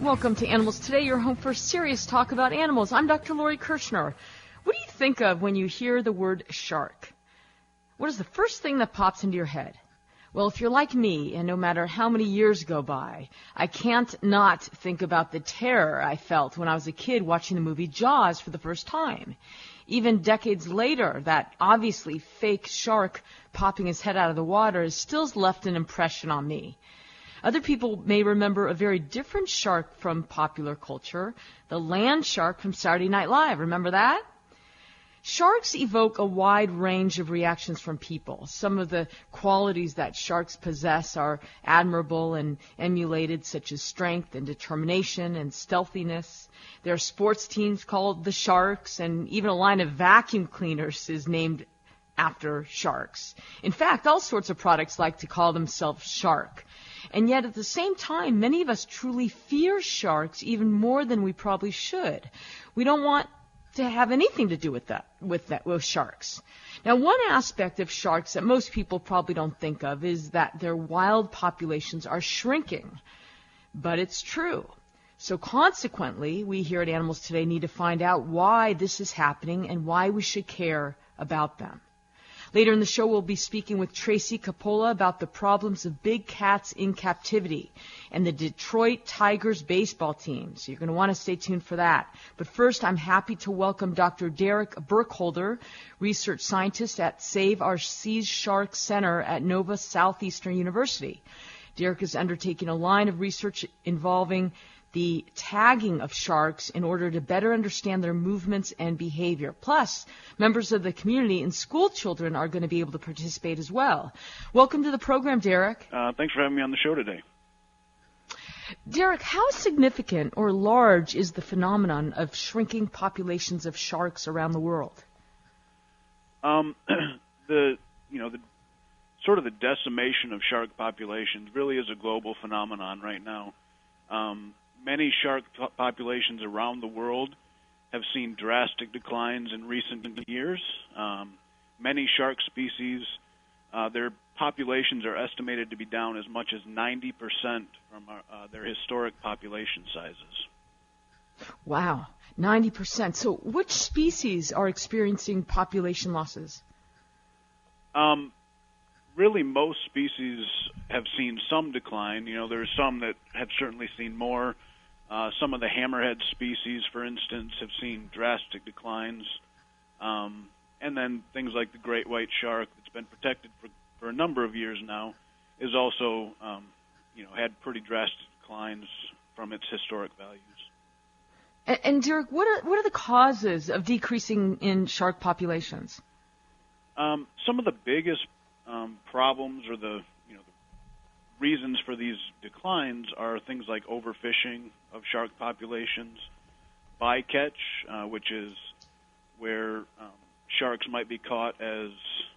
Welcome to Animals Today, your home for serious talk about animals. I'm Dr. Lori Kirshner. What do you think of when you hear the word shark? What is the first thing that pops into your head? Well, if you're like me, and no matter how many years go by, I can't not think about the terror I felt when I was a kid watching the movie Jaws for the first time. Even decades later, that obviously fake shark popping his head out of the water has still left an impression on me. Other people may remember a very different shark from popular culture, the land shark from Saturday Night Live. Remember that? Sharks evoke a wide range of reactions from people. Some of the qualities that sharks possess are admirable and emulated, such as strength and determination and stealthiness. There are sports teams called the Sharks, and even a line of vacuum cleaners is named after sharks. In fact, all sorts of products like to call themselves Shark. And yet, at the same time, many of us truly fear sharks even more than we probably should. We don't want to have anything to do with sharks. Now, one aspect of sharks that most people probably don't think of is that their wild populations are shrinking. But it's true. So consequently, we here at Animals Today need to find out why this is happening and why we should care about them. Later in the show, we'll be speaking with Tracy Capola about the problems of big cats in captivity and the Detroit Tigers baseball team. So you're going to want to stay tuned for that. But first, I'm happy to welcome Dr. Derek Burkholder, research scientist at Save Our Seas Shark Center at Nova Southeastern University. Derek is undertaking a line of research involving the tagging of sharks in order to better understand their movements and behavior. Plus, members of the community and school children are going to be able to participate as well. Welcome to the program, Derek. Thanks for having me on the show today. Derek, how significant or large is the phenomenon of shrinking populations of sharks around the world? The sort of the decimation of shark populations really is a global phenomenon right now. Many shark populations around the world have seen drastic declines in recent years. Many shark species, their populations are estimated to be down as much as 90% from their historic population sizes. Wow, 90%. So which species are experiencing population losses? Really, most species have seen some decline. You know, there's some that have certainly seen more. Some of the hammerhead species, for instance, have seen drastic declines. And then things like the great white shark that's been protected for a number of years now is also, had pretty drastic declines from its historic values. And Derek, what are the causes of decreasing in shark populations? Some of the biggest problems or the reasons for these declines are things like overfishing of shark populations, bycatch, which is where sharks might be caught as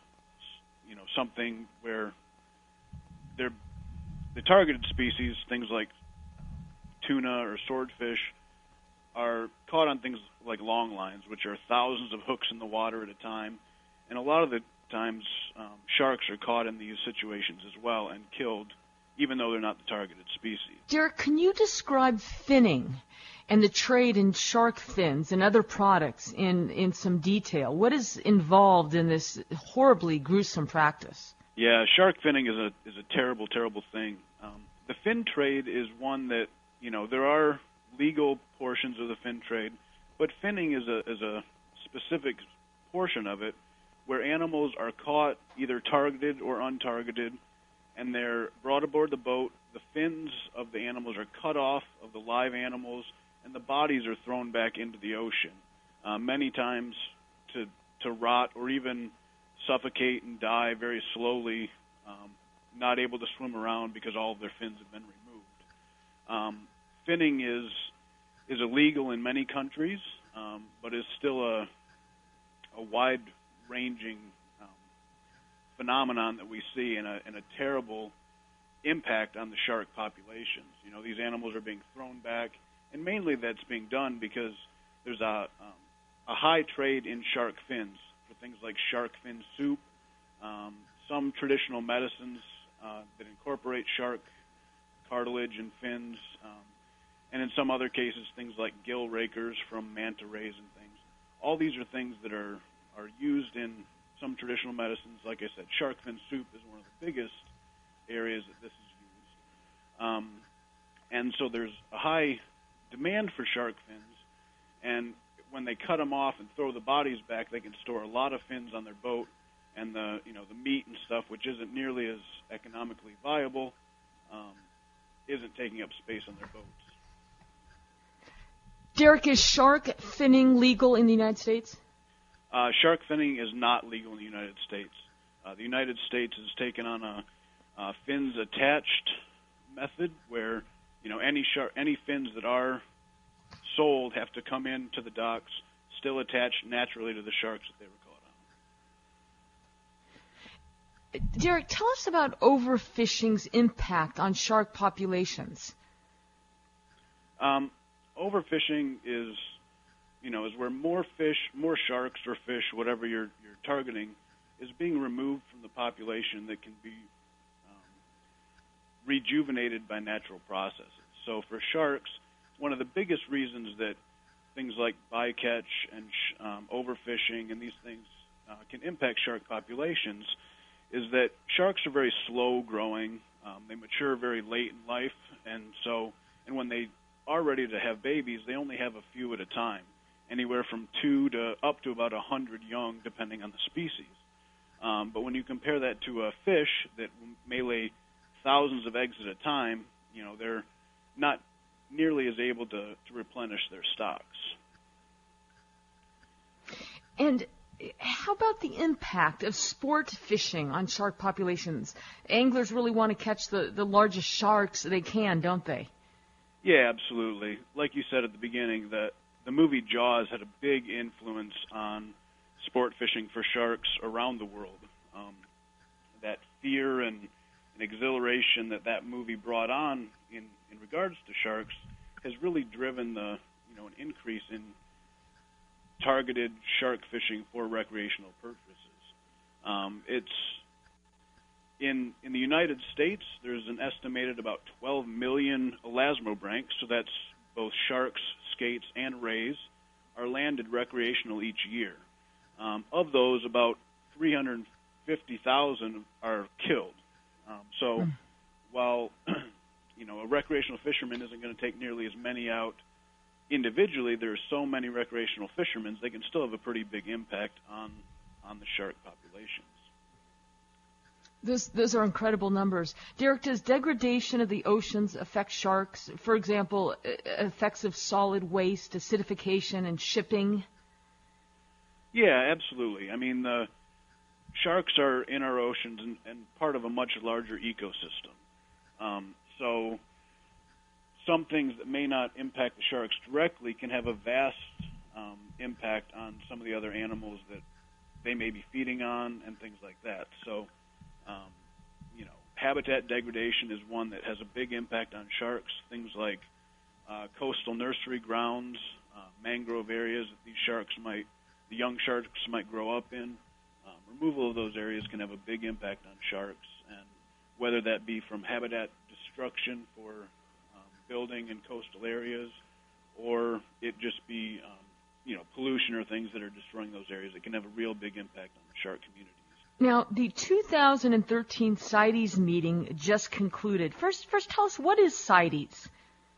something where the targeted species, things like tuna or swordfish, are caught on things like long lines, which are thousands of hooks in the water at a time. And a lot of the times sharks are caught in these situations as well and killed, even though they're not the targeted species. Derek, can you describe finning and the trade in shark fins and other products in some detail? What is involved in this horribly gruesome practice? Yeah, shark finning is a terrible, terrible thing. The fin trade is one that, there are legal portions of the fin trade, but finning is a specific portion of it where animals are caught either targeted or untargeted, and they're brought aboard the boat. The fins of the animals are cut off of the live animals, and the bodies are thrown back into the ocean, many times to rot or even suffocate and die very slowly, not able to swim around because all of their fins have been removed. Finning is illegal in many countries, but is still a wide-ranging phenomenon that we see and a terrible impact on the shark populations. These animals are being thrown back, and mainly that's being done because there's a high trade in shark fins for things like shark fin soup, some traditional medicines that incorporate shark cartilage and fins, and in some other cases, things like gill rakers from manta rays and things. All these are things that are used in some traditional medicines. Like I said, shark fin soup is one of the biggest areas that this is used. And so there's a high demand for shark fins, and when they cut them off and throw the bodies back, they can store a lot of fins on their boat, and the meat and stuff, which isn't nearly as economically viable, isn't taking up space on their boats. Derek, is shark finning legal in the United States? Shark finning is not legal in the United States. The United States has taken on a fins attached method where any fins that are sold have to come into the docks still attached naturally to the sharks that they were caught on. Derek, tell us about overfishing's impact on shark populations. Overfishing is where more sharks or fish, whatever you're targeting, is being removed from the population that can be rejuvenated by natural processes. So for sharks, one of the biggest reasons that things like bycatch and overfishing and these things can impact shark populations is that sharks are very slow growing. They mature very late in life, and when they are ready to have babies, they only have a few at a time, anywhere from 2 to up to about 100 young, depending on the species. But when you compare that to a fish that may lay thousands of eggs at a time, they're not nearly as able to replenish their stocks. And how about the impact of sport fishing on shark populations? Anglers really want to catch the largest sharks they can, don't they? Yeah, absolutely. Like you said at the beginning, the movie Jaws had a big influence on sport fishing for sharks around the world. That fear and exhilaration that movie brought on in regards to sharks has really driven an increase in targeted shark fishing for recreational purposes. It's in the United States, there's an estimated about 12 million elasmobranchs, so that's both sharks, skates, and rays, are landed recreational each year. Of those, about 350,000 are killed. While a recreational fisherman isn't going to take nearly as many out individually, there's so many recreational fishermen, they can still have a pretty big impact on the shark populations. Those are incredible numbers. Derek, does degradation of the oceans affect sharks? For example, effects of solid waste, acidification, and shipping? Yeah, absolutely. I mean, the sharks are in our oceans and part of a much larger ecosystem. So some things that may not impact the sharks directly can have a vast impact on some of the other animals that they may be feeding on and things like that. So, habitat degradation is one that has a big impact on sharks. Things like coastal nursery grounds, mangrove areas that the young sharks might grow up in. Removal of those areas can have a big impact on sharks, and whether that be from habitat destruction for building in coastal areas, or it just be pollution or things that are destroying those areas, it can have a real big impact on the shark communities. Now, the 2013 CITES meeting just concluded. First, tell us, what is CITES?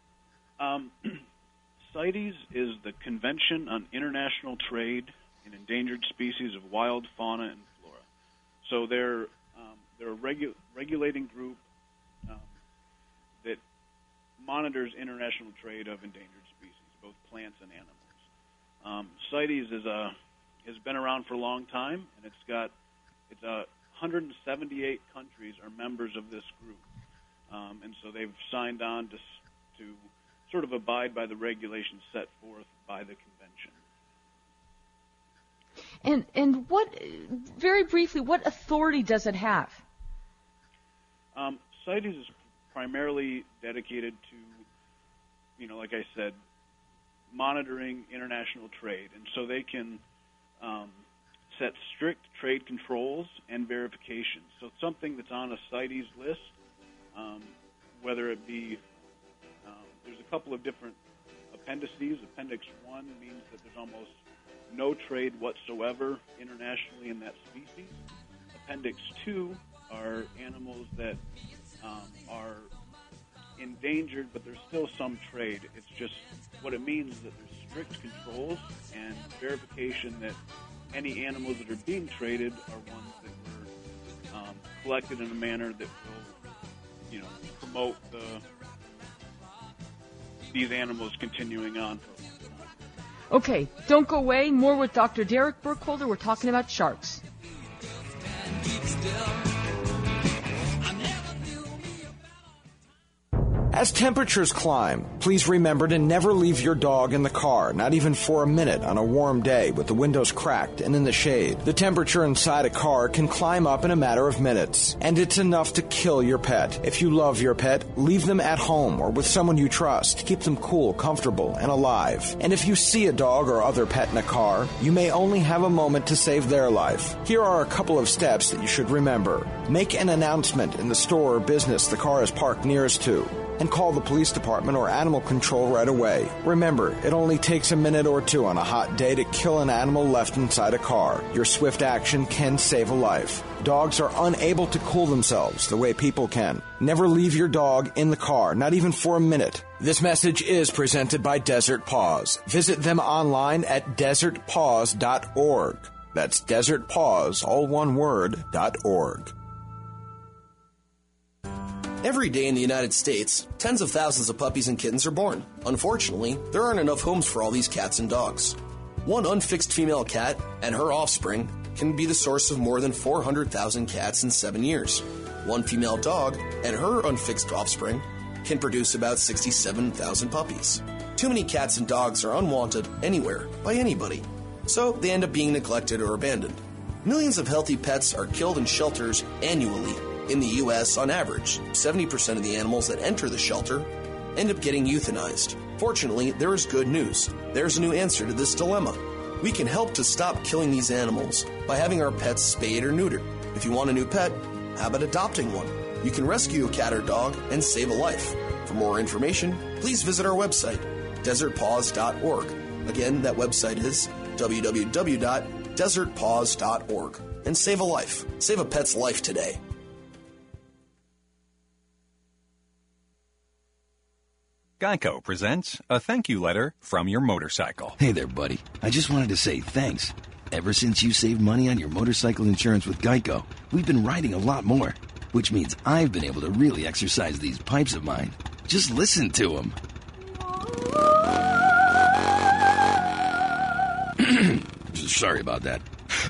CITES is the Convention on International Trade in Endangered Species of Wild Fauna and Flora. So they're a regulating group that monitors international trade of endangered species, both plants and animals. CITES has been around for a long time, and it's 178 countries are members of this group, and so they've signed on to sort of abide by the regulations set forth by the convention. And very briefly, what authority does it have? CITES is primarily dedicated to, like I said, monitoring international trade, and so they can set strict trade controls and verifications. So something that's on a CITES list, whether it be, there's a couple of different appendices. Appendix 1 means that there's almost no trade whatsoever internationally in that species. Appendix 2 are animals that are endangered, but there's still some trade. It's just what it means is that there's strict controls and verification that any animals that are being traded are ones that were collected in a manner that will, promote these animals continuing on for a long time. Okay, don't go away. More with Dr. Derek Burkholder. We're talking about sharks. As temperatures climb, please remember to never leave your dog in the car, not even for a minute on a warm day with the windows cracked and in the shade. The temperature inside a car can climb up in a matter of minutes, and it's enough to kill your pet. If you love your pet, leave them at home or with someone you trust. Keep them cool, comfortable, and alive. And if you see a dog or other pet in a car, you may only have a moment to save their life. Here are a couple of steps that you should remember. Make an announcement in the store or business the car is parked nearest to, and call the police department or animal control right away. Remember, it only takes a minute or two on a hot day to kill an animal left inside a car. Your swift action can save a life. Dogs are unable to cool themselves the way people can. Never leave your dog in the car, not even for a minute. This message is presented by Desert Paws. Visit them online at desertpaws.org. That's desertpaws, all one word, .org. Every day in the United States, tens of thousands of puppies and kittens are born. Unfortunately, there aren't enough homes for all these cats and dogs. One unfixed female cat and her offspring can be the source of more than 400,000 cats in 7 years. One female dog and her unfixed offspring can produce about 67,000 puppies. Too many cats and dogs are unwanted anywhere by anybody, so they end up being neglected or abandoned. Millions of healthy pets are killed in shelters annually. In the U.S., on average, 70% of the animals that enter the shelter end up getting euthanized. Fortunately, there is good news. There's a new answer to this dilemma. We can help to stop killing these animals by having our pets spayed or neutered. If you want a new pet, how about adopting one? You can rescue a cat or dog and save a life. For more information, please visit our website, desertpaws.org. Again, that website is www.desertpaws.org. And save a life. Save a pet's life today. Geico presents a thank you letter from your motorcycle. Hey there, buddy. I just wanted to say thanks. Ever since you saved money on your motorcycle insurance with Geico, we've been riding a lot more, which means I've been able to really exercise these pipes of mine. Just listen to them. Sorry about that.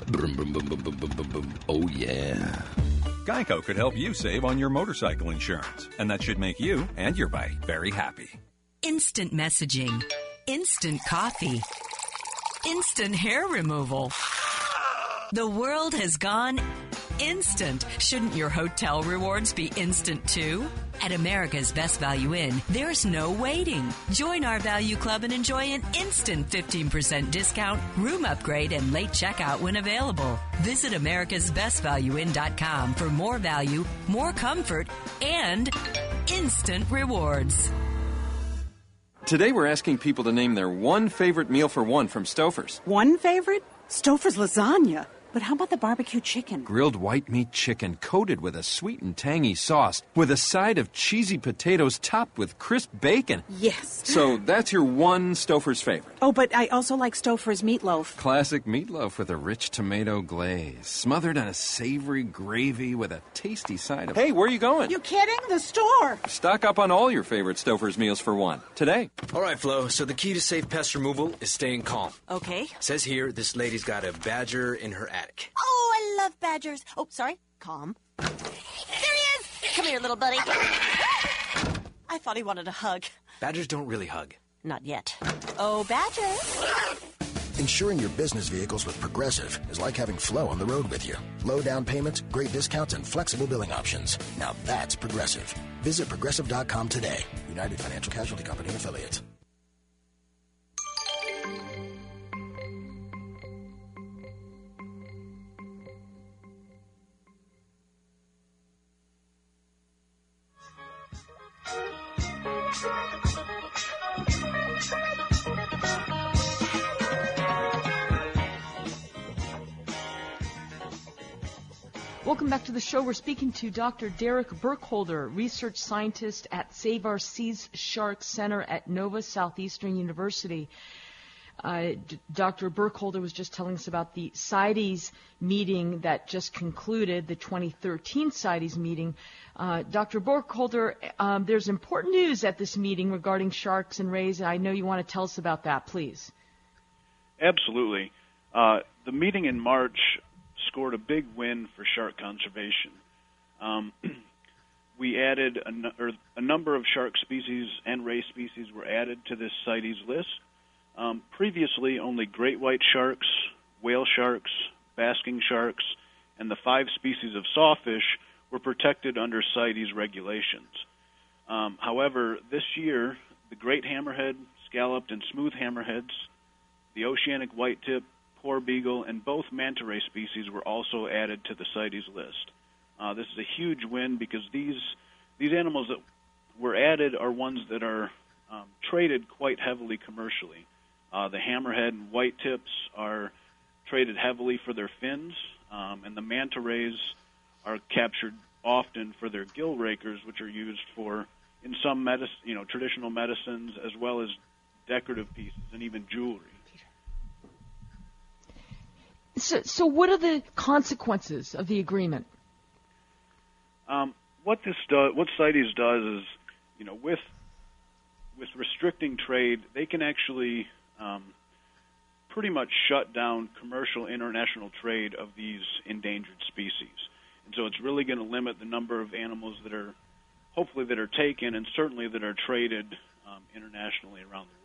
Oh, yeah. Geico could help you save on your motorcycle insurance, and that should make you and your bike very happy. Instant messaging, instant coffee, instant hair removal. The world has gone instant. Shouldn't your hotel rewards be instant too? At America's Best Value Inn, there's no waiting. Join our value club and enjoy an instant 15% discount, room upgrade, and late checkout when available. Visit americasbestvalueinn.com for more value, more comfort, and instant rewards. Today we're asking people to name their one favorite meal for one from Stouffer's. One favorite? Stouffer's lasagna. But how about the barbecue chicken? Grilled white meat chicken coated with a sweet and tangy sauce with a side of cheesy potatoes topped with crisp bacon. Yes. So that's your one Stouffer's favorite. Oh, but I also like Stouffer's meatloaf. Classic meatloaf with a rich tomato glaze, smothered in a savory gravy with a tasty side of... Hey, where are you going? You kidding? The store. Stock up on all your favorite Stouffer's meals for one today. All right, Flo, so the key to safe pest removal is staying calm. Okay. Says here this lady's got a badger in her attic. Oh, I love badgers. Oh, sorry. Calm. There he is! Come here, little buddy. I thought he wanted a hug. Badgers don't really hug. Not yet. Oh, Badger. Insuring your business vehicles with Progressive is like having Flo on the road with you. Low down payments, great discounts, and flexible billing options. Now that's Progressive. Visit Progressive.com today. United Financial Casualty Company and Affiliates. Welcome back to the show. We're speaking to Dr. Derek Burkholder, research scientist at Save Our Seas Shark Center at Nova Southeastern University. Dr. Burkholder was just telling us about the CITES meeting that just concluded, the 2013 CITES meeting. Dr. Burkholder, there's important news at this meeting regarding sharks and rays, and I know you want to tell us about that, please. Absolutely. The meeting in March scored a big win for shark conservation. We added a number of shark species and ray species were added to this CITES list. Previously, only great white sharks, whale sharks, basking sharks, and the 5 species of sawfish were protected under CITES regulations. However, this year, the great hammerhead, scalloped and smooth hammerheads, the oceanic whitetip, poor beagle, and both manta ray species were also added to the CITES list. This is a huge win because these animals that were added are ones that are traded quite heavily commercially. The hammerhead and whitetips are traded heavily for their fins, and the manta rays are captured often for their gill rakers, which are used for in some traditional medicines as well as decorative pieces and even jewelry. So what are the consequences of the agreement? What CITES does is, with restricting trade, they can actually pretty much shut down commercial international trade of these endangered species. And so it's really going to limit the number of animals that are taken and certainly that are traded internationally around the world.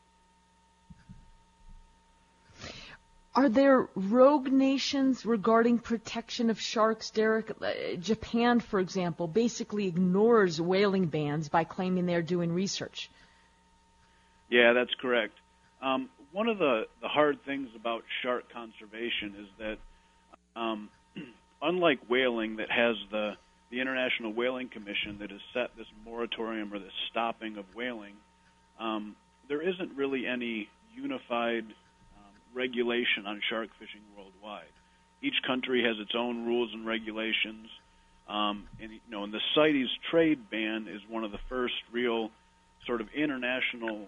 Are there rogue nations regarding protection of sharks, Derek? Japan, for example, basically ignores whaling bans by claiming they're doing research. Yeah, that's correct. One of the hard things about shark conservation is that unlike whaling that has the International Whaling Commission that has set this moratorium or this stopping of whaling, there isn't really any unified regulation on shark fishing worldwide. Each country has its own rules and regulations, and the CITES trade ban is one of the first real sort of international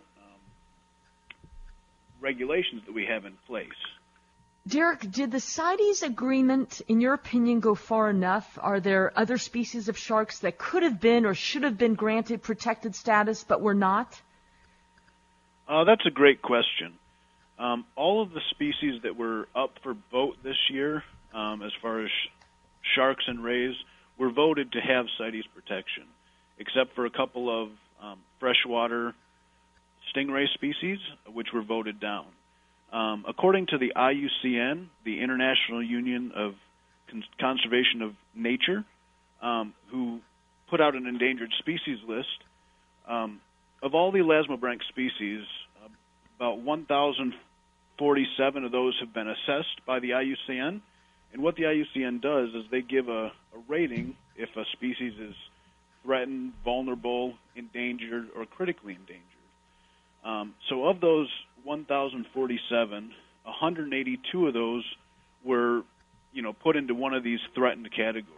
regulations that we have in place. Derek, did the CITES agreement, in your opinion, go far enough? Are there other species of sharks that could have been or should have been granted protected status but were not? That's a great question. All of the species that were up for vote this year, as far as sharks and rays, were voted to have CITES protection, except for a couple of freshwater stingray species, which were voted down. According to the IUCN, the International Union of Conservation of Nature, who put out an endangered species list, of all the elasmobranch species, about 1,047 of those have been assessed by the IUCN. And what the IUCN does is they give a rating if a species is threatened, vulnerable, endangered, or critically endangered. So of those 1,047, 182 of those were, put into one of these threatened categories.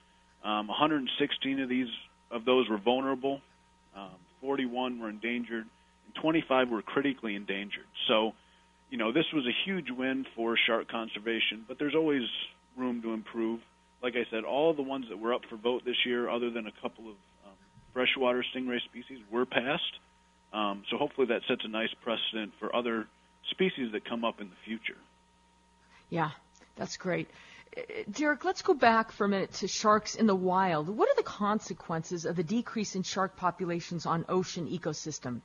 116 of those were vulnerable, 41 were endangered, and 25 were critically endangered. So, this was a huge win for shark conservation, but there's always room to improve. Like I said, all of the ones that were up for vote this year, other than a couple of freshwater stingray species, were passed. So hopefully that sets a nice precedent for other species that come up in the future. Yeah, that's great. Derek, let's go back for a minute to sharks in the wild. What are the consequences of the decrease in shark populations on ocean ecosystem?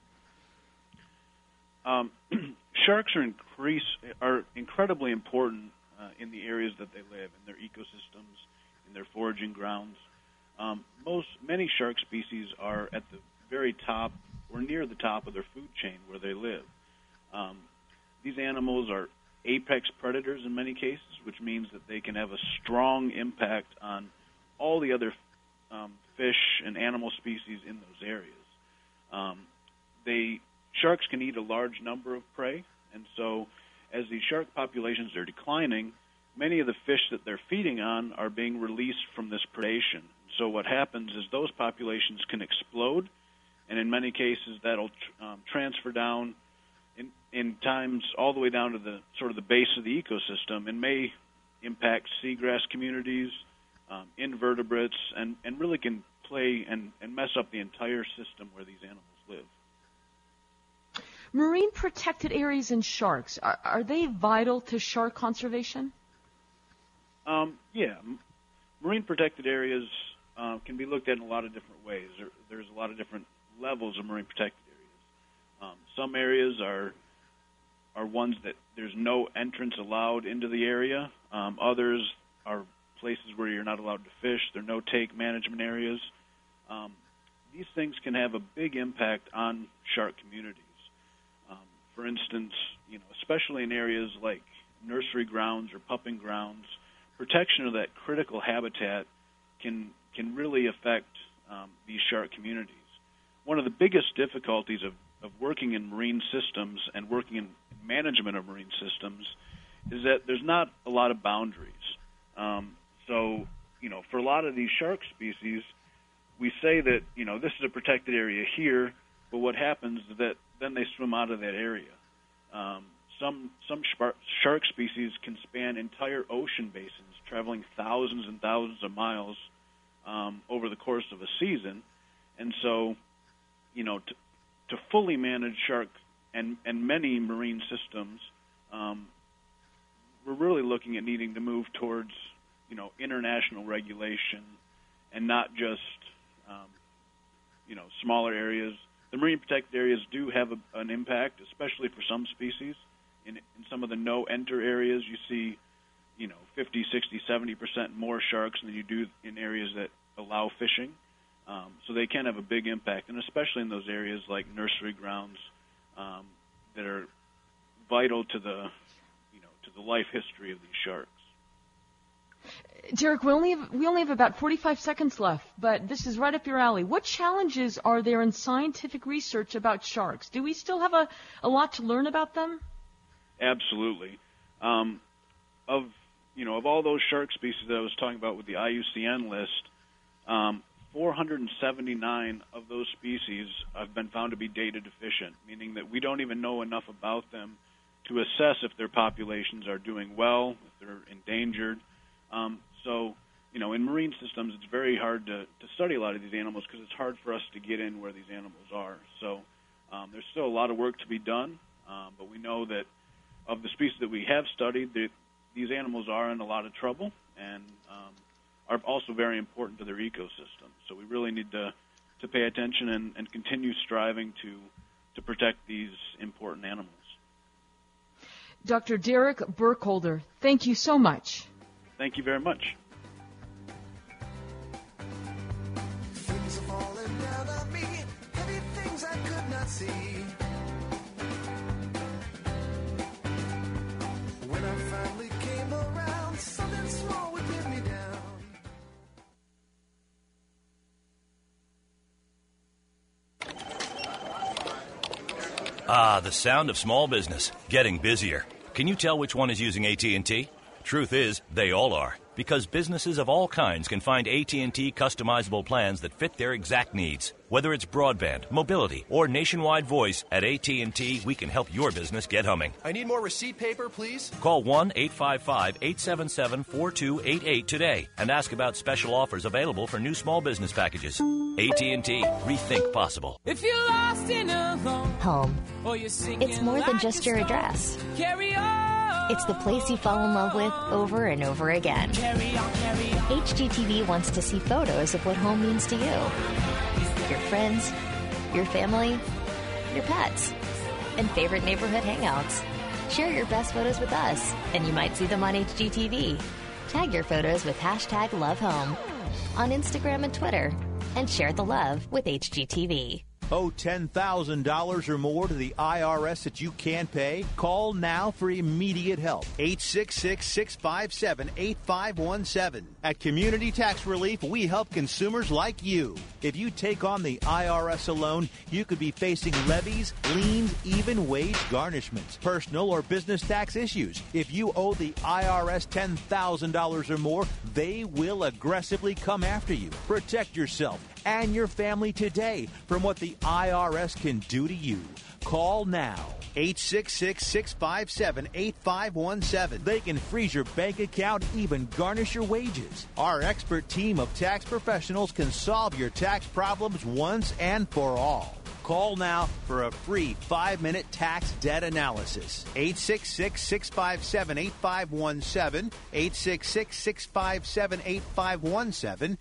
Sharks are incredibly important in the areas that they live, in their ecosystems, in their foraging grounds. Many shark species are at the very top or near the top of their food chain where they live. These animals are apex predators in many cases, which means that they can have a strong impact on all the other fish and animal species in those areas. Sharks can eat a large number of prey, and so as these shark populations are declining, many of the fish that they're feeding on are being released from this predation. So what happens is those populations can explode, and in many cases that'll transfer down in times all the way down to the sort of the base of the ecosystem, and may impact seagrass communities, invertebrates, and really can play and mess up the entire system where these animals live. Marine protected areas and sharks, are they vital to shark conservation? Yeah. Marine protected areas can be looked at in a lot of different ways. There's a lot of different levels of marine protected areas. Some areas are ones that there's no entrance allowed into the area. Others are places where you're not allowed to fish. There are no-take management areas. These things can have a big impact on shark communities. For instance, especially in areas like nursery grounds or pupping grounds, protection of that critical habitat can really affect these shark communities. One of the biggest difficulties of working in marine systems and working in management of marine systems is that there's not a lot of boundaries. So, for a lot of these shark species, we say that, this is a protected area here, but what happens is that then they swim out of that area. Some shark species can span entire ocean basins, traveling thousands and thousands of miles over the course of a season. And so, to fully manage shark and many marine systems, we're really looking at needing to move towards, international regulation and not just, smaller areas. The marine protected areas do have an impact, especially for some species. In some of the no-enter areas, you see, 50, 60, 70% more sharks than you do in areas that allow fishing. So they can have a big impact, and especially in those areas like nursery grounds that are vital to the life history of these sharks. Derek, we only have about 45 seconds left, but this is right up your alley. What challenges are there in scientific research about sharks? Do we still have a lot to learn about them? Absolutely. Of all those shark species that I was talking about with the IUCN list, 479 of those species have been found to be data deficient, meaning that we don't even know enough about them to assess if their populations are doing well, if they're endangered. So, in marine systems, it's very hard to study a lot of these animals because it's hard for us to get in where these animals are. So there's still a lot of work to be done, but we know that of the species that we have studied, these animals are in a lot of trouble and are also very important to their ecosystem. So we really need to pay attention and continue striving to protect these important animals. Dr. Derek Burkholder, thank you so much. Thank you very much. Things are falling down on me, heavy things I could not see. When I finally came around, something small would get me down. Ah, the sound of small business, getting busier. Can you tell which one is using AT&T? Truth is, they all are, because businesses of all kinds can find AT&T customizable plans that fit their exact needs. Whether it's broadband, mobility, or nationwide voice, at AT&T, we can help your business get humming. I need more receipt paper, please. Call 1-855-877-4288 today and ask about special offers available for new small business packages. AT&T, rethink possible. If you're lost in a home, it's more than just your address. Carry on. It's the place you fall in love with over and over again. HGTV wants to see photos of what home means to you. Your friends, your family, your pets, and favorite neighborhood hangouts. Share your best photos with us, and you might see them on HGTV. Tag your photos with #LoveHome on Instagram and Twitter, and share the love with HGTV. Owe $10,000 or more to the IRS that you can't pay? Call now for immediate help. 866-657-8517. At Community Tax Relief, we help consumers like you. If you take on the IRS alone, you could be facing levies, liens, even wage garnishments, personal or business tax issues. If you owe the IRS $10,000 or more, they will aggressively come after you. Protect yourself and your family today from what the IRS can do to you. Call now. 866-657-8517. They can freeze your bank account, even garnish your wages. Our expert team of tax professionals can solve your tax problems once and for all. Call now for a free 5-minute tax debt analysis. 866-657-8517. 866-657-8517.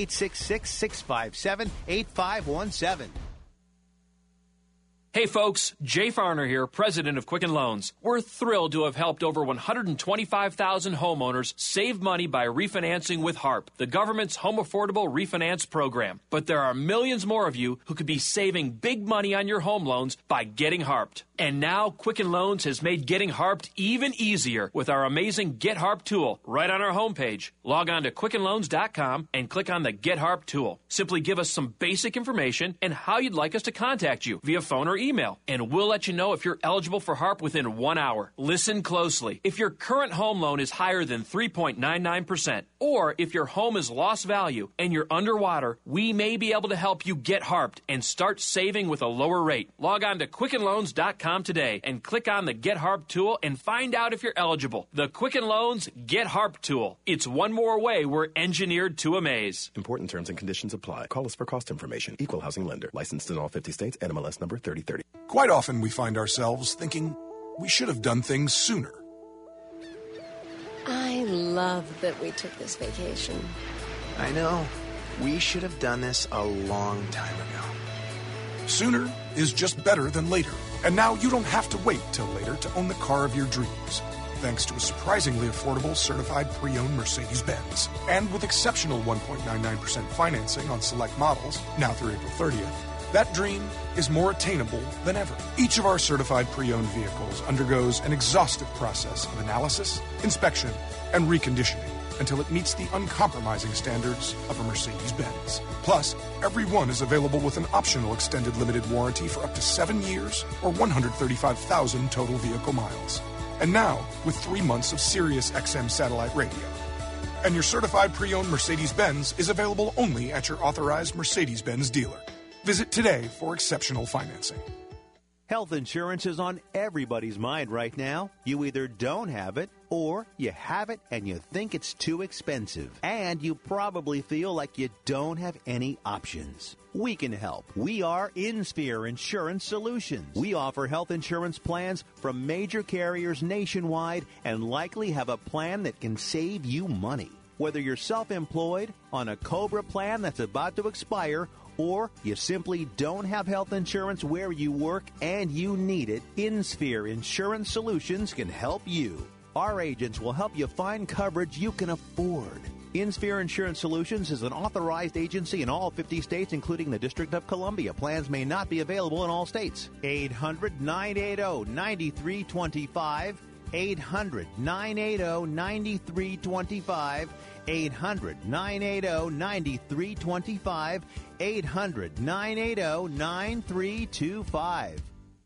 866-657-8517. Hey folks, Jay Farner here, president of Quicken Loans. We're thrilled to have helped over 125,000 homeowners save money by refinancing with HARP, the government's home affordable refinance program. But there are millions more of you who could be saving big money on your home loans by getting HARPed. And now Quicken Loans has made getting HARPed even easier with our amazing Get HARP tool right on our homepage. Log on to QuickenLoans.com and click on the Get HARP tool. Simply give us some basic information and how you'd like us to contact you via phone or email, and we'll let you know if you're eligible for HARP within 1 hour. Listen closely. If your current home loan is higher than 3.99%, or if your home is lost value and you're underwater, we may be able to help you get HARPed and start saving with a lower rate. Log on to QuickenLoans.com today and click on the Get HARP tool and find out if you're eligible. The Quicken Loans Get HARP tool. It's one more way we're engineered to amaze. Important terms and conditions apply. Call us for cost information. Equal housing lender. Licensed in all 50 states. NMLS number 3030. Quite often we find ourselves thinking we should have done things sooner. I love that we took this vacation. I know. We should have done this a long time ago. Sooner is just better than later. And now you don't have to wait till later to own the car of your dreams. Thanks to a surprisingly affordable certified pre-owned Mercedes-Benz. And with exceptional 1.99% financing on select models, now through April 30th, that dream is more attainable than ever. Each of our certified pre-owned vehicles undergoes an exhaustive process of analysis, inspection, and reconditioning until it meets the uncompromising standards of a Mercedes-Benz. Plus, every one is available with an optional extended limited warranty for up to 7 years or 135,000 total vehicle miles. And now, with 3 months of Sirius XM satellite radio. And your certified pre-owned Mercedes-Benz is available only at your authorized Mercedes-Benz dealer. Visit today for exceptional financing. Health insurance is on everybody's mind right now. You either don't have it, or you have it and you think it's too expensive. And you probably feel like you don't have any options. We can help. We are InSphere Insurance Solutions. We offer health insurance plans from major carriers nationwide and likely have a plan that can save you money. Whether you're self-employed, on a COBRA plan that's about to expire, or you simply don't have health insurance where you work and you need it, InSphere Insurance Solutions can help you. Our agents will help you find coverage you can afford. InSphere Insurance Solutions is an authorized agency in all 50 states, including the District of Columbia. Plans may not be available in all states. 800-980-9325. 800-980-9325. 800-980-9325. 800-980-9325.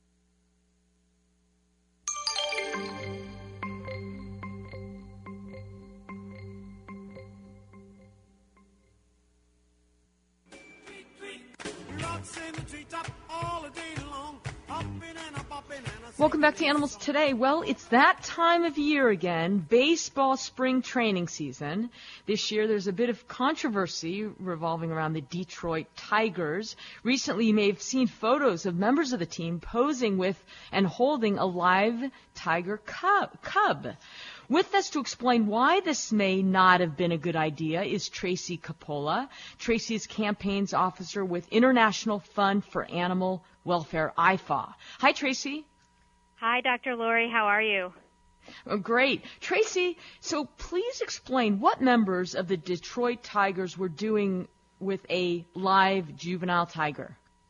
Welcome back to Animals Today. Well, it's that time of year again, baseball spring training season. This year there's a bit of controversy revolving around the Detroit Tigers. Recently you may have seen photos of members of the team posing with and holding a live tiger cub. With us to explain why this may not have been a good idea is Tracy Capola. Tracy is campaigns officer with International Fund for Animal Welfare, IFAW. Hi, Tracy. Hi, Dr. Lori. How are you? Oh, great. Tracy, so please explain what members of the Detroit Tigers were doing with a live juvenile tiger.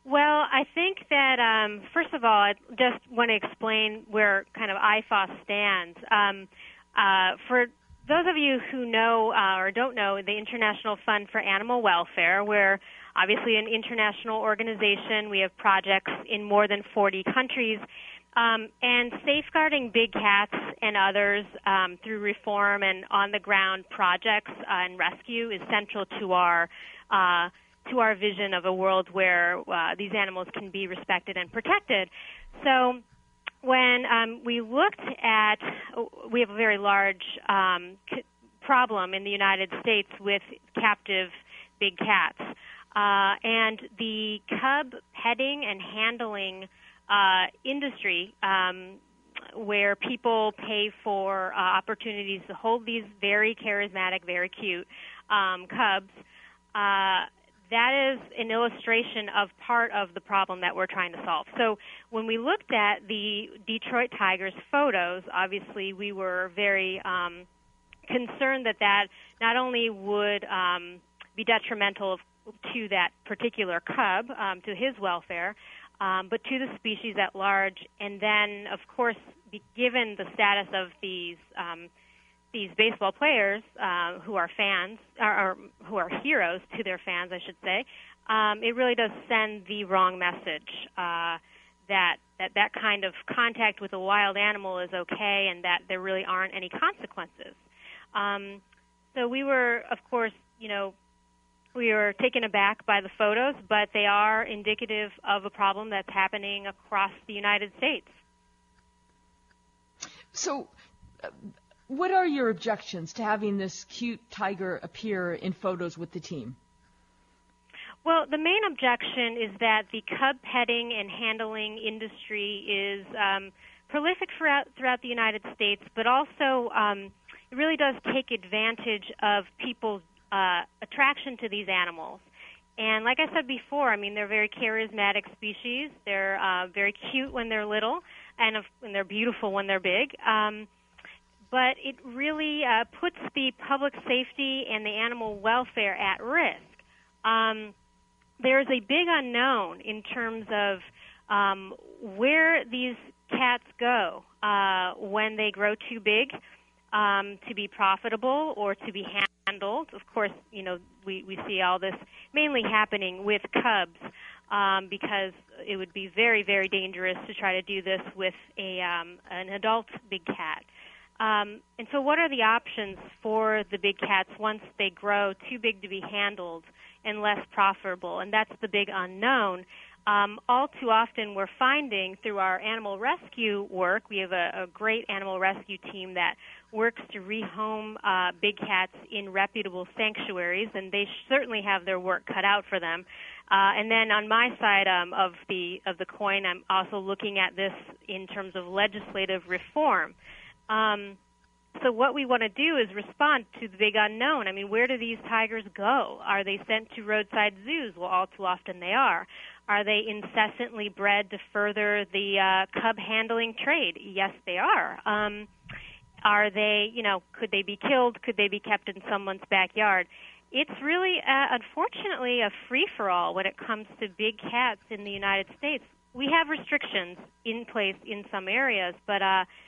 Well, I think that, first of all, I just want to explain where kind of IFOS stands. For those of you who know or don't know, the International Fund for Animal Welfare, we're obviously an international organization. We have projects in more than 40 countries. And safeguarding big cats and others through reform and on-the-ground projects and rescue is central to our vision of a world where these animals can be respected and protected. So when we looked at, we have a very large problem in the United States with captive big cats. And the cub petting and handling industry where people pay for opportunities to hold these very charismatic, very cute cubs, that is an illustration of part of the problem that we're trying to solve. So when we looked at the Detroit Tigers photos, obviously we were very concerned that not only would be detrimental to that particular cub, to his welfare, but to the species at large. And then, of course, given the status of these baseball players who are fans, or who are heroes to their fans, I should say, it really does send the wrong message that kind of contact with a wild animal is okay and that there really aren't any consequences. So we were, of course, we were taken aback by the photos, but they are indicative of a problem that's happening across the United States. So what are your objections to having this cute tiger appear in photos with the team? Well, the main objection is that the cub petting and handling industry is prolific throughout the United States, but also it really does take advantage of people's attraction to these animals. And like I said before, I mean, they're very charismatic species. They're very cute when they're little, and they're beautiful when they're big. But it really puts the public safety and the animal welfare at risk. There's a big unknown in terms of where these cats go when they grow too big to be profitable or to be handled. Of course, we see all this mainly happening with cubs because it would be very, very dangerous to try to do this with an adult big cat. And so what are the options for the big cats once they grow too big to be handled and less profitable? And that's the big unknown. All too often we're finding through our animal rescue work, we have a great animal rescue team that works to rehome big cats in reputable sanctuaries, and they certainly have their work cut out for them. And then on my side of the coin, I'm also looking at this in terms of legislative reform. So what we want to do is respond to the big unknown. I mean, where do these tigers go? Are they sent to roadside zoos? Well, all too often they are. Are they incessantly bred to further the cub handling trade? Yes, they are. Are they, could they be killed? Could they be kept in someone's backyard? It's really, unfortunately, a free-for-all when it comes to big cats in the United States. We have restrictions in place in some areas, but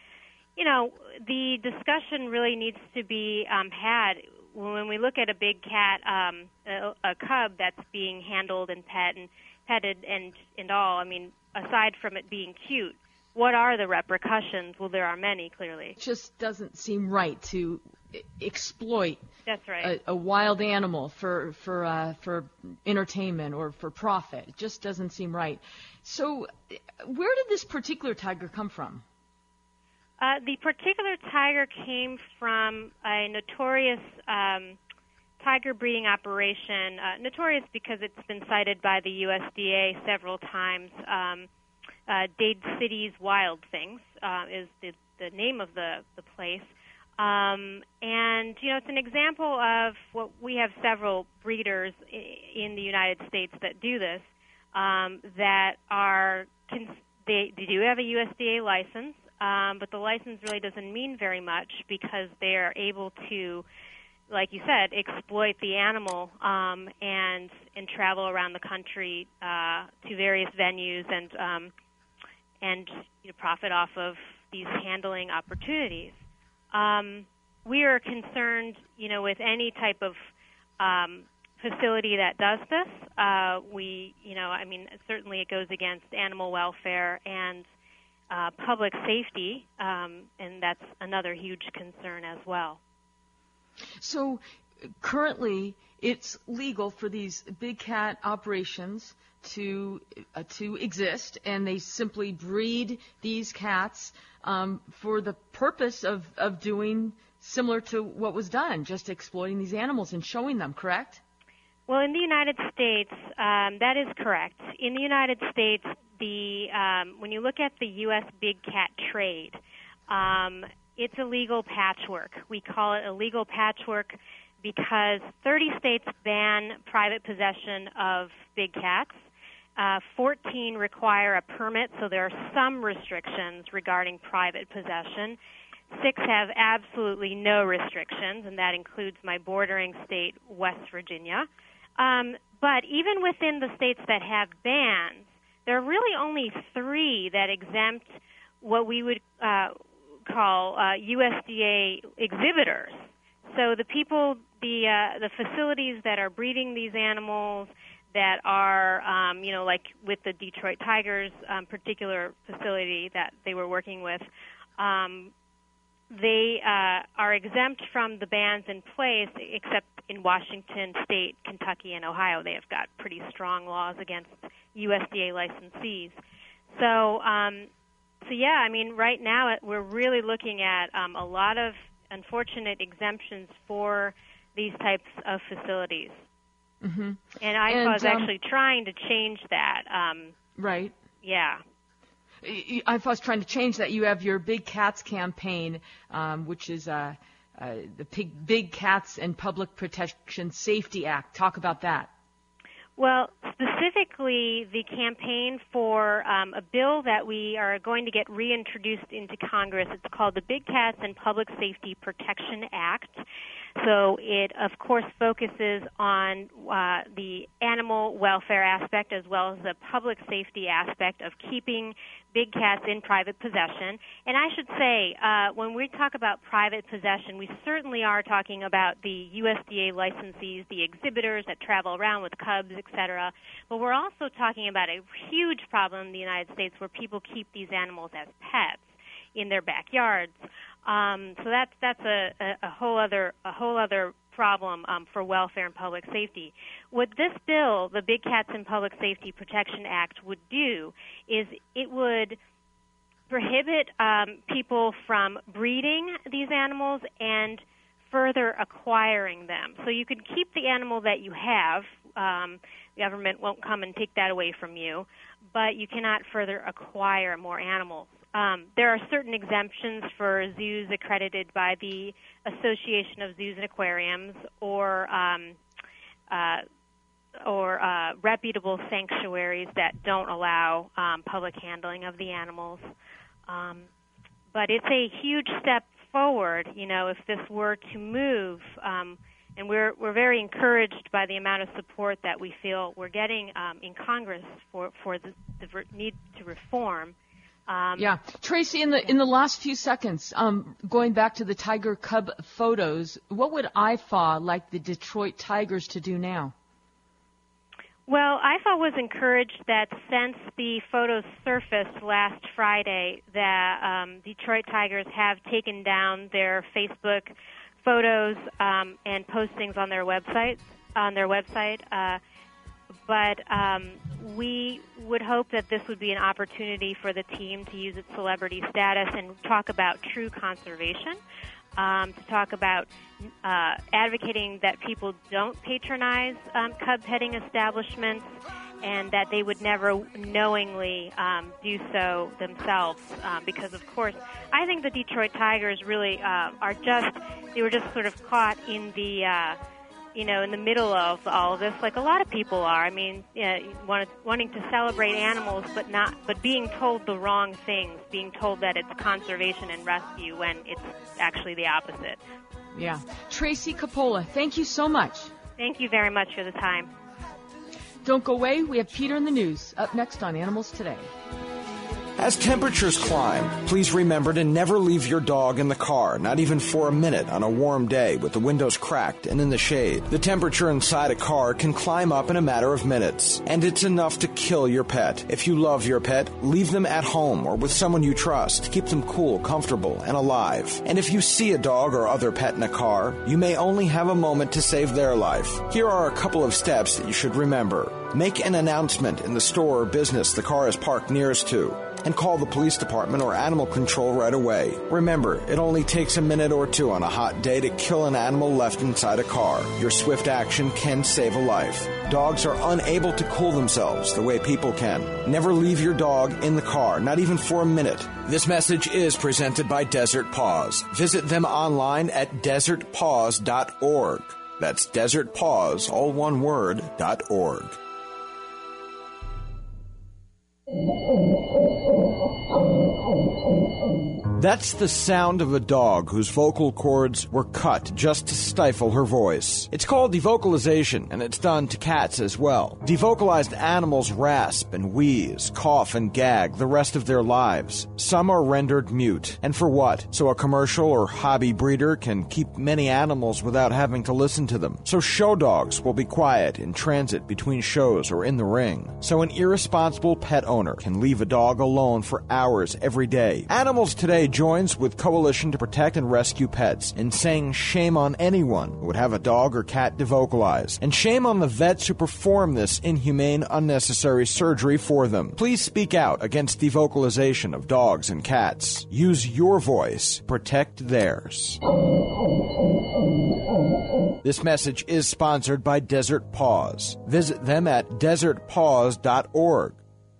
the discussion really needs to be had when we look at a big cat, a cub that's being handled and petted and all. I mean, aside from it being cute, what are the repercussions? Well, there are many, clearly. It just doesn't seem right to exploit That's right. a wild animal for entertainment or for profit. It just doesn't seem right. So where did this particular tiger come from? The particular tiger came from a notorious tiger breeding operation, notorious because it's been cited by the USDA several times. Dade City's Wild Things is the name of the place. And, it's an example of what we have several breeders in the United States that do this, that are, they do have a USDA license, but the license really doesn't mean very much because they are able to like you said, exploit the animal and travel around the country to various venues and profit off of these handling opportunities. We are concerned, with any type of facility that does this. Certainly it goes against animal welfare and public safety, and that's another huge concern as well. So currently it's legal for these big cat operations to exist, and they simply breed these cats for the purpose of doing similar to what was done, just exploiting these animals and showing them, correct? Well, in the United States, that is correct. In the United States, when you look at the U.S. big cat trade, it's a legal patchwork. We call it a legal patchwork because 30 states ban private possession of big cats. 14 require a permit, so there are some restrictions regarding private possession. 6 have absolutely no restrictions, and that includes my bordering state, West Virginia. But even within the states that have bans, there are really only 3 that exempt what we would call USDA exhibitors. So the people, the facilities that are breeding these animals, that are, like with the Detroit Tigers particular facility that they were working with, they are exempt from the bans in place, except in Washington State, Kentucky, and Ohio. They have got pretty strong laws against USDA licensees. So right now we're really looking at a lot of unfortunate exemptions for these types of facilities. Mm-hmm. And IFAW is actually trying to change that. Right. Yeah. IFAW is trying to change that. You have your Big Cats campaign, which is the Big Cats and Public Protection Safety Act. Talk about that. Well, specifically, the campaign for a bill that we are going to get reintroduced into Congress. It's called the Big Cats and Public Safety Protection Act. So it, of course, focuses on the animal welfare aspect as well as the public safety aspect of keeping big cats in private possession. And I should say, when we talk about private possession, we certainly are talking about the USDA licensees, the exhibitors that travel around with cubs, etc. But we're also talking about a huge problem in the United States where people keep these animals as pets in their backyards. So that's a whole other problem for welfare and public safety. What this bill, the Big Cats and Public Safety Protection Act, would do is it would prohibit people from breeding these animals and further acquiring them. So you can keep the animal that you have. The government won't come and take that away from you, but you cannot further acquire more animals. There are certain exemptions for zoos accredited by the Association of Zoos and Aquariums or reputable sanctuaries that don't allow public handling of the animals. But it's a huge step forward, if this were to move. And we're very encouraged by the amount of support that we feel we're getting in Congress for the need to reform. Tracy, in the last few seconds, going back to the tiger cub photos, what would IFAW like the Detroit Tigers to do now? Well, IFAW was encouraged that since the photos surfaced last Friday, that Detroit Tigers have taken down their Facebook photos and postings on their website. But we would hope that this would be an opportunity for the team to use its celebrity status and talk about true conservation, to talk about advocating that people don't patronize cub petting establishments and that they would never knowingly do so themselves. Because, of course, I think the Detroit Tigers really they were just sort of caught in the in the middle of all of this, like a lot of people are. I mean, wanting to celebrate animals, but being told the wrong things, being told that it's conservation and rescue when it's actually the opposite. Yeah. Tracy Coppola, thank you so much. Thank you very much for the time. Don't go away. We have Peter in the news up next on Animals Today. As temperatures climb, please remember to never leave your dog in the car, not even for a minute on a warm day with the windows cracked and in the shade. The temperature inside a car can climb up in a matter of minutes, and it's enough to kill your pet. If you love your pet, leave them at home or with someone you trust. Keep them cool, comfortable, and alive. And if you see a dog or other pet in a car, you may only have a moment to save their life. Here are a couple of steps that you should remember. Make an announcement in the store or business the car is parked nearest to, and call the police department or animal control right away. Remember, it only takes a minute or two on a hot day to kill an animal left inside a car. Your swift action can save a life. Dogs are unable to cool themselves the way people can. Never leave your dog in the car, not even for a minute. This message is presented by Desert Paws. Visit them online at desertpaws.org. That's desertpaws, all one word, .org. That's the sound of a dog whose vocal cords were cut just to stifle her voice. It's called devocalization, and it's done to cats as well. Devocalized animals rasp and wheeze, cough and gag the rest of their lives. Some are rendered mute. And for what? So a commercial or hobby breeder can keep many animals without having to listen to them. So show dogs will be quiet in transit between shows or in the ring. So an irresponsible pet owner can leave a dog alone for hours every day. Animals Today joins with Coalition to Protect and Rescue Pets in saying shame on anyone who would have a dog or cat devocalized, and shame on the vets who perform this inhumane, unnecessary surgery for them. Please speak out against devocalization of dogs and cats. Use your voice. Protect theirs. This message is sponsored by Desert Paws. Visit them at desertpaws.org.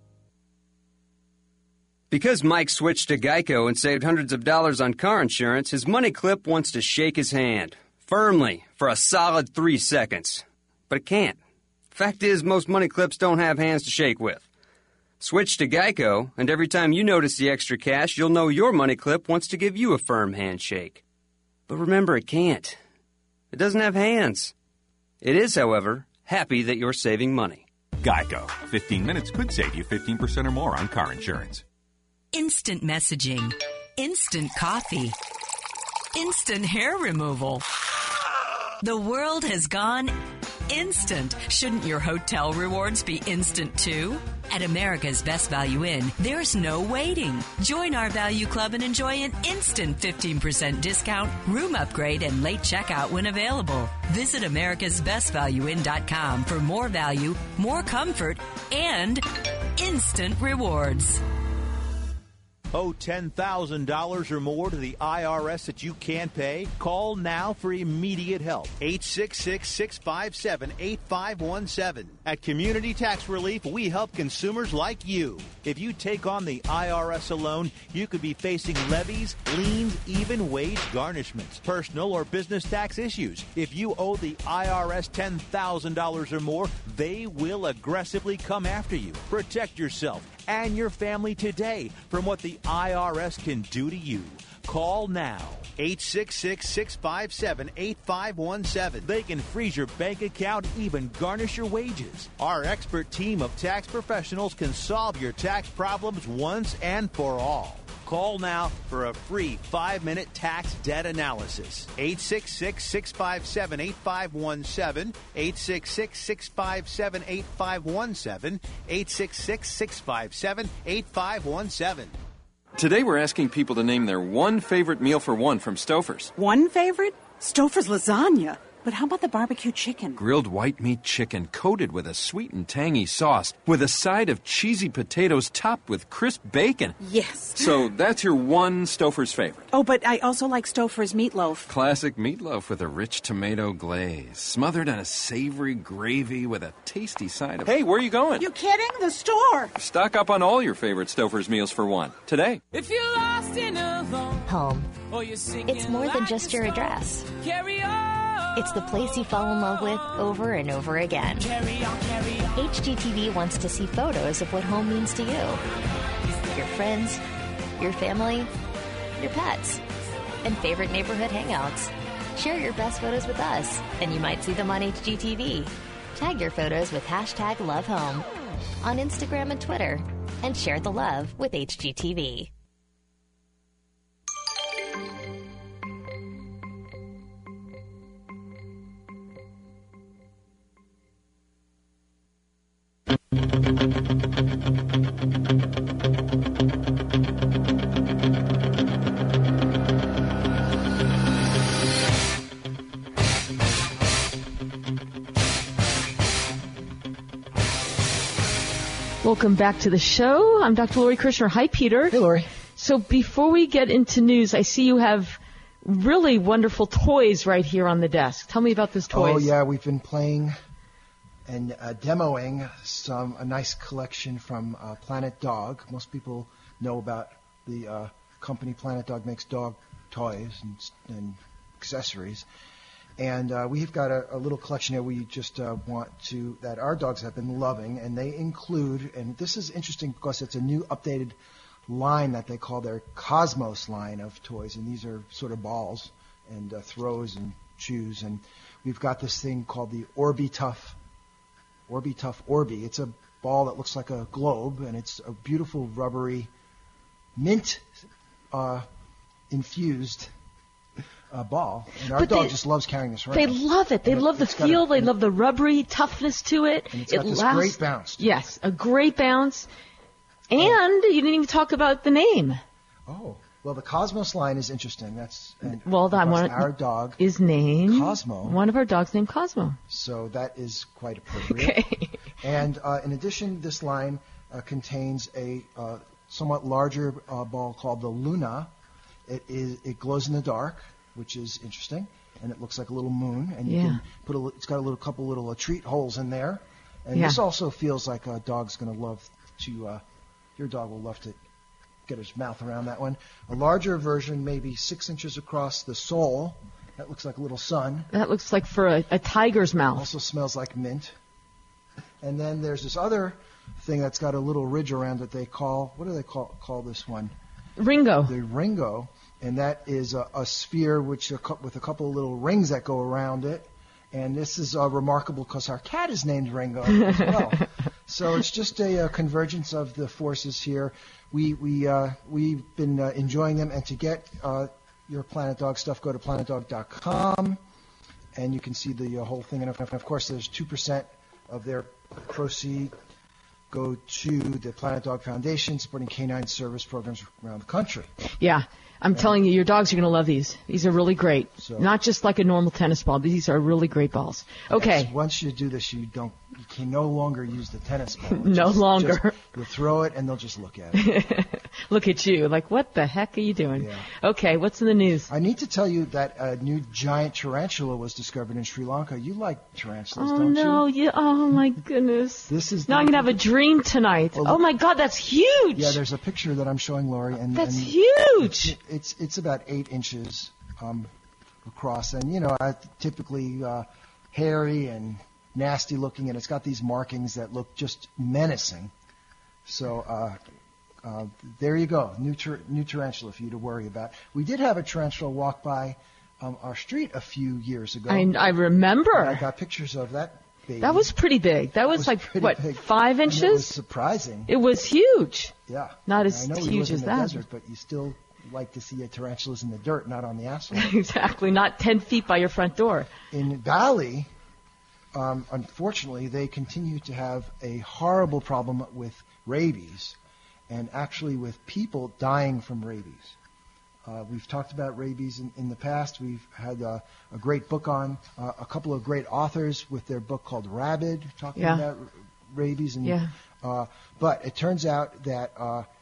Because Mike switched to Geico and saved hundreds of dollars on car insurance, his money clip wants to shake his hand. Firmly, for a solid 3 seconds. But it can't. Fact is, most money clips don't have hands to shake with. Switch to Geico, and every time you notice the extra cash, you'll know your money clip wants to give you a firm handshake. But remember, it can't. It doesn't have hands. It is, however, happy that you're saving money. Geico. 15 minutes could save you 15% or more on car insurance. Instant messaging, instant coffee, instant hair removal. The world has gone instant. Shouldn't your hotel rewards be instant too? At America's Best Value Inn, there's no waiting. Join our value club and enjoy an instant 15% discount, room upgrade, and late checkout when available. Visit americasbestvalueinn.com for more value, more comfort, and instant rewards. Owe $10,000 or more to the IRS that you can't pay? Call now for immediate help. 866-657-8517. At Community Tax Relief, we help consumers like you. If you take on the IRS alone, you could be facing levies, liens, even wage garnishments, personal or business tax issues. If you owe the IRS $10,000 or more, they will aggressively come after you. Protect yourself and your family today from what the IRS can do to you. Call now. 866-657-8517. They can freeze your bank account, even garnish your wages. Our expert team of tax professionals can solve your tax problems once and for all. Call now for a free 5-minute tax debt analysis. 866-657-8517. 866-657-8517. 866-657-8517. Today we're asking people to name their one favorite meal for one from Stouffer's. One favorite? Stouffer's lasagna. But how about the barbecue chicken? Grilled white meat chicken coated with a sweet and tangy sauce with a side of cheesy potatoes topped with crisp bacon. Yes. So that's your one Stouffer's favorite. Oh, but I also like Stouffer's meatloaf. Classic meatloaf with a rich tomato glaze, smothered in a savory gravy with a tasty side of... Hey, where are you going? You kidding? The store. Stock up on all your favorite Stouffer's meals for one today. If you're lost in a Home. or you're singing It's more than just your address. carry on. It's the place you fall in love with over and over again. Carry on, carry on. HGTV wants to see photos of what home means to you. Your friends, your family, your pets, and favorite neighborhood hangouts. Share your best photos with us, and you might see them on HGTV. Tag your photos with #LoveHome on Instagram and Twitter, and share the love with HGTV. Welcome back to the show. I'm Dr. Lori Kirshner. Hi, Peter. Hey, Lori. So before we get into news, I see you have really wonderful toys right here on the desk. Tell me about those toys. Oh, yeah, we've been playing and demoing a nice collection from Planet Dog. Most people know about the company Planet Dog makes dog toys and accessories. And we've got a little collection here we just that our dogs have been loving, and they include, and this is interesting because it's a new updated line that they call their Cosmos line of toys, and these are sort of balls and throws and chews, and we've got this thing called the Orbi-Tough Orbi. It's a ball that looks like a globe, and it's a beautiful rubbery mint infused ball, and our dog just loves carrying this around. They love it. They love the feel. They love the rubbery toughness to it. And it's got this great bounce. Yes, a great bounce. And you didn't even talk about the name. Oh, well, the Cosmos line is interesting. Our dog is named Cosmo. One of our dogs named Cosmo. So that is quite appropriate. Okay. And in addition, this line contains a somewhat larger ball called the Luna. It glows in the dark, which is interesting, and it looks like a little moon. And you can put it's got a couple little treat holes in there, and this also feels like a dog's going to love to. Your dog will love to get his mouth around that one. A larger version, maybe 6 inches across the sole. That looks like a little sun. That looks like for a tiger's mouth. Also smells like mint. And then there's this other thing that's got a little ridge around it. What do they call this one? Ringo. The Ringo. And that is a sphere with a couple of little rings that go around it. And this is remarkable because our cat is named Ringo as well. So it's just a convergence of the forces here. We've been enjoying them. And to get your Planet Dog stuff, go to planetdog.com, and you can see the whole thing. And of course, there's 2% of their proceed go to the Planet Dog Foundation, supporting canine service programs around the country. Yeah. I'm telling you, your dogs are going to love these. These are really great. Not just like a normal tennis ball. These are really great balls. Okay. Yes, once you do this, you can no longer use the tennis ball. No longer. You'll throw it, and they'll just look at it. Look at you. Like, what the heck are you doing? Yeah. Okay, what's in the news? I need to tell you that a new giant tarantula was discovered in Sri Lanka. You like tarantulas, don't you? Oh, no. Oh, my goodness. This is now I'm going to have a dream tonight. Well, oh, my God, that's huge. Yeah, there's a picture that I'm showing Lori. That's huge. It's about 8 inches across, and typically hairy and nasty looking, and it's got these markings that look just menacing. So there you go, new tarantula for you to worry about. We did have a tarantula walk by our street a few years ago. I remember. And I got pictures of that baby. That was pretty big. That was like, what, big. 5 inches? And it was surprising. It was huge. Yeah. Not as huge as that. I know you live in the desert, but you still like to see tarantulas in the dirt, not on the asphalt. Exactly, not 10 feet by your front door. In Bali, unfortunately, they continue to have a horrible problem with rabies, and actually with people dying from rabies. We've talked about rabies in the past. We've had a great book on, a couple of great authors with their book called Rabid, talking about rabies. But it turns out that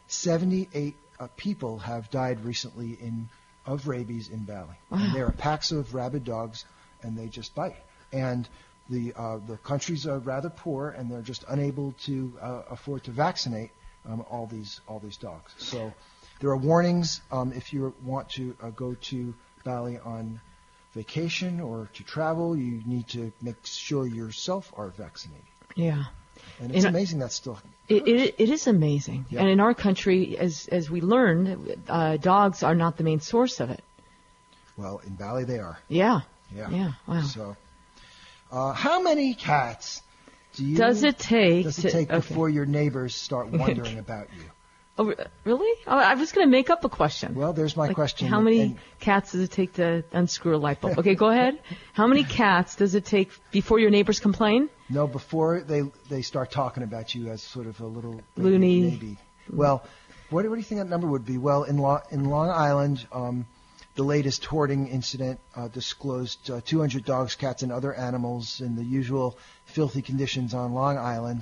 78 people have died recently of rabies in Bali. Wow. And there are packs of rabid dogs, and they just bite. And the countries are rather poor, and they're just unable to afford to vaccinate all these dogs. So there are warnings if you want to go to Bali on vacation or to travel. You need to make sure yourself are vaccinated. Yeah. And it's amazing that's still... It is amazing. Yeah. And in our country, as we learned, dogs are not the main source of it. Well, in Bali they are. Yeah. Yeah. Yeah. Wow. So, how many cats does it take before your neighbors start wondering about you? Oh, really? Oh, I was going to make up a question. Well, there's my question. How many cats does it take to unscrew a light bulb? Okay, go ahead. How many cats does it take before your neighbors complain? No, before they start talking about you as sort of a little loony. Maybe. Well, what do you think that number would be? Well, in Long Island, the latest hoarding incident disclosed 200 dogs, cats, and other animals in the usual filthy conditions on Long Island.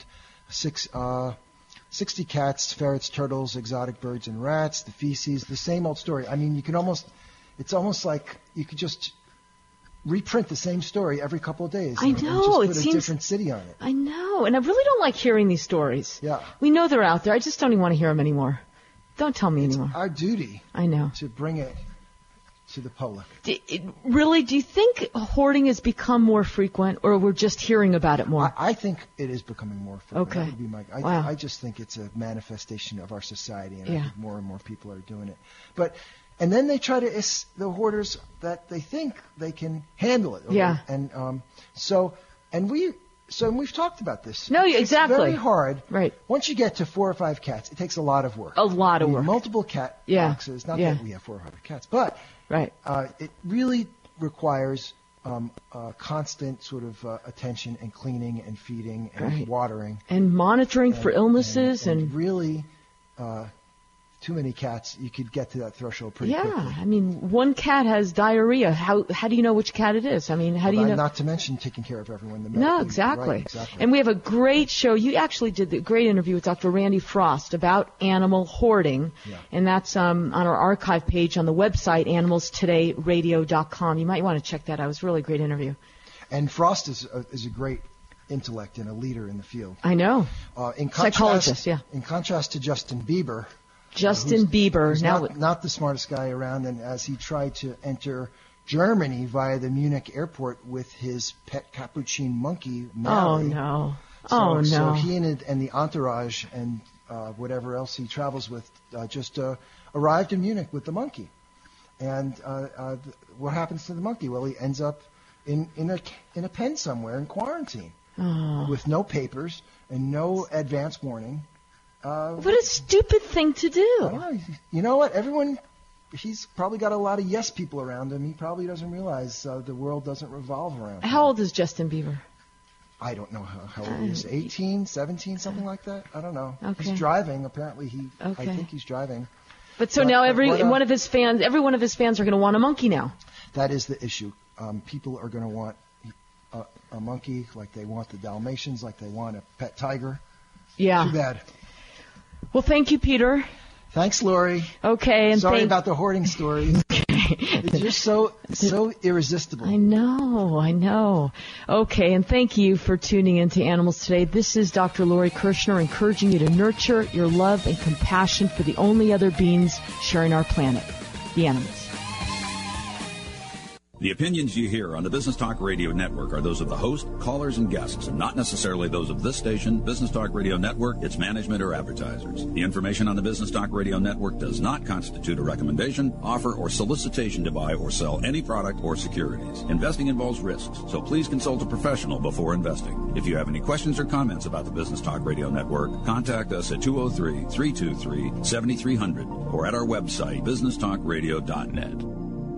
60 cats, ferrets, turtles, exotic birds, and rats. The feces, the same old story. I mean, it's almost like you could just reprint the same story every couple of days. I know. And just put a different city on it. I know. And I really don't like hearing these stories. Yeah. We know they're out there. I just don't even want to hear them anymore. Don't tell me anymore. It's our duty. I know. To bring it to the public. Do you think hoarding has become more frequent, or we're just hearing about it more? I think it is becoming more frequent. Okay. That would be I just think it's a manifestation of our society, and I think more and more people are doing it. And then they try to the hoarders that they think they can handle it. Yeah. And we've talked about this. No, exactly. It's very hard. Right. Once you get to 4 or 5 cats, it takes a lot of work. A lot of work. Multiple cat boxes. Not that we have 4 or 5 cats, but it really requires constant sort of attention and cleaning and feeding and watering. And monitoring for illnesses. And really, too many cats, you could get to that threshold pretty quickly. Yeah, I mean, one cat has diarrhea. How do you know which cat it is? I mean, how do you know? Not to mention taking care of everyone. No, exactly. Right, exactly. And we have a great show. You actually did the great interview with Dr. Randy Frost about animal hoarding, and that's on our archive page on the website, animalstoday.radio.com. You might want to check that out. It was a really great interview. And Frost is a great intellect and a leader in the field. I know. Psychologist, In contrast to Justin Bieber. Who's not the smartest guy around, and as he tried to enter Germany via the Munich airport with his pet capuchin monkey, Mally. So he and the entourage and whatever else he travels with just arrived in Munich with the monkey. And what happens to the monkey? Well, he ends up in a pen somewhere in quarantine with no papers and no advance warning. What a stupid thing to do. You know what? He's probably got a lot of yes people around him. He probably doesn't realize the world doesn't revolve around him. How old is Justin Bieber? I don't know how old he is. 18, 17, something like that? I don't know. Okay. He's driving. Apparently, I think he's driving. But now every one of his fans are going to want a monkey now. That is the issue. People are going to want a monkey like they want the Dalmatians, like they want a pet tiger. Yeah. Too bad. Well, thank you, Peter. Thanks, Lori. Okay, and sorry about the hoarding stories. It's just so irresistible. I know. Okay, and thank you for tuning in to Animals Today. This is Dr. Lori Kirshner encouraging you to nurture your love and compassion for the only other beings sharing our planet, the animals. The opinions you hear on the Business Talk Radio Network are those of the host, callers, and guests, and not necessarily those of this station, Business Talk Radio Network, its management, or advertisers. The information on the Business Talk Radio Network does not constitute a recommendation, offer, or solicitation to buy or sell any product or securities. Investing involves risks, so please consult a professional before investing. If you have any questions or comments about the Business Talk Radio Network, contact us at 203-323-7300 or at our website, businesstalkradio.net.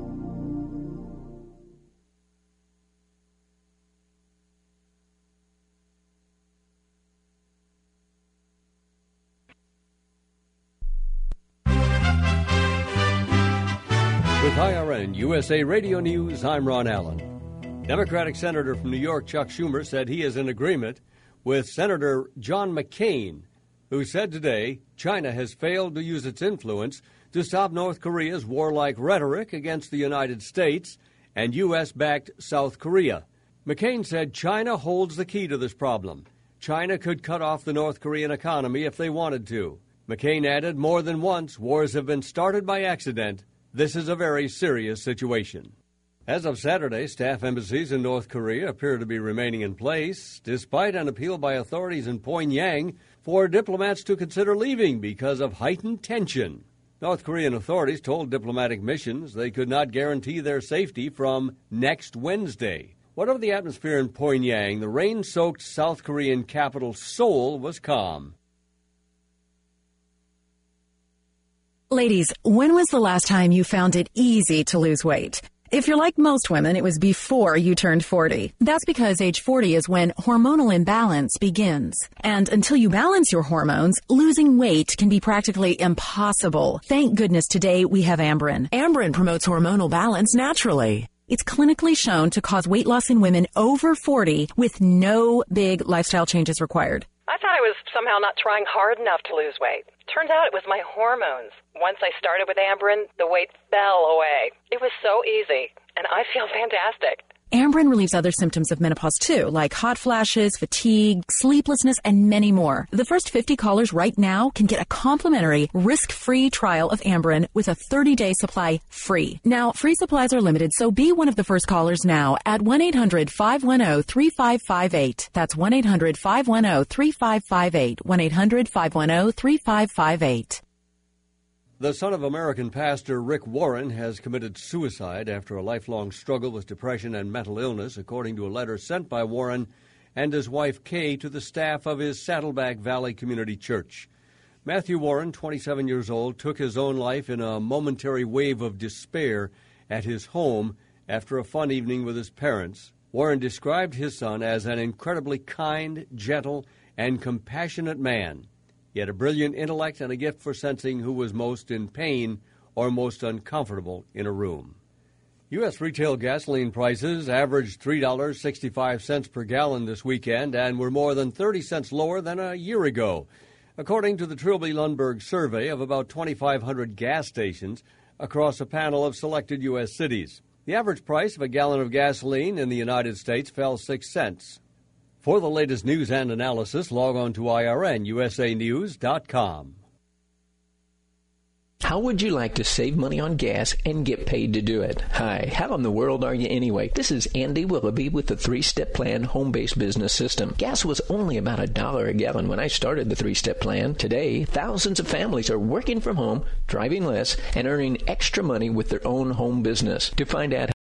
With IRN USA Radio News, I'm Ron Allen. Democratic Senator from New York Chuck Schumer said he is in agreement with Senator John McCain, who said today China has failed to use its influence to stop North Korea's warlike rhetoric against the United States and U.S.-backed South Korea. McCain said China holds the key to this problem. China could cut off the North Korean economy if they wanted to. McCain added, more than once, wars have been started by accident. This is a very serious situation. As of Saturday, staff embassies in North Korea appear to be remaining in place, despite an appeal by authorities in Pyongyang for diplomats to consider leaving because of heightened tension. North Korean authorities told diplomatic missions they could not guarantee their safety from next Wednesday. Whatever the atmosphere in Pyongyang, the rain-soaked South Korean capital Seoul was calm. Ladies, when was the last time you found it easy to lose weight? If you're like most women, it was before you turned 40. That's because age 40 is when hormonal imbalance begins. And until you balance your hormones, losing weight can be practically impossible. Thank goodness today we have Amberen. Amberen promotes hormonal balance naturally. It's clinically shown to cause weight loss in women over 40 with no big lifestyle changes required. I thought I was somehow not trying hard enough to lose weight. Turns out it was my hormones. Once I started with Amberen, the weight fell away. It was so easy, and I feel fantastic. Amberen relieves other symptoms of menopause too, like hot flashes, fatigue, sleeplessness, and many more. The first 50 callers right now can get a complimentary, risk-free trial of Amberen with a 30-day supply free. Now, free supplies are limited, so be one of the first callers now at 1-800-510-3558. That's 1-800-510-3558. 1-800-510-3558. The son of American pastor Rick Warren has committed suicide after a lifelong struggle with depression and mental illness, according to a letter sent by Warren and his wife Kay to the staff of his Saddleback Valley Community Church. Matthew Warren, 27 years old, took his own life in a momentary wave of despair at his home after a fun evening with his parents. Warren described his son as an incredibly kind, gentle, and compassionate man. He had a brilliant intellect and a gift for sensing who was most in pain or most uncomfortable in a room. U.S. retail gasoline prices averaged $3.65 per gallon this weekend and were more than 30 cents lower than a year ago, according to the Trilby Lundberg survey of about 2,500 gas stations across a panel of selected U.S. cities. The average price of a gallon of gasoline in the United States fell 6 cents. For the latest news and analysis, log on to IRNUSAnews.com. How would you like to save money on gas and get paid to do it? Hi, how in the world are you anyway? This is Andy Willoughby with the 3-Step Plan Home-Based Business System. Gas was only about $1 a gallon when I started the 3-Step Plan. Today, thousands of families are working from home, driving less, and earning extra money with their own home business. To find out